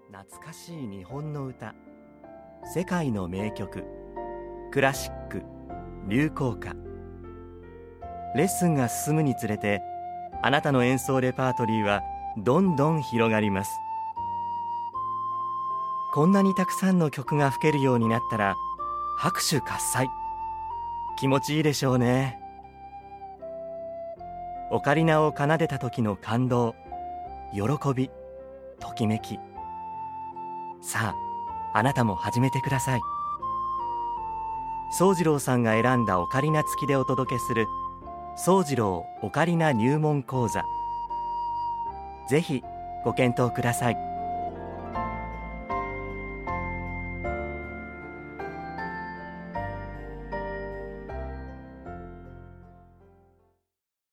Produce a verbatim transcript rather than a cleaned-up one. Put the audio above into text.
懐かしい日本の歌、世界の名曲、クラシック、流行歌。レッスンが進むにつれて、あなたの演奏レパートリーはどんどん広がります。こんなにたくさんの曲が吹けるようになったら、拍手喝采。気持ちいいでしょうね。オカリナを奏でた時の感動、喜び、ときめき。さあ、あなたも始めてください。宗次郎さんが選んだオカリナ付きでお届けする宗次郎オカリナ入門講座。ぜひご検討ください。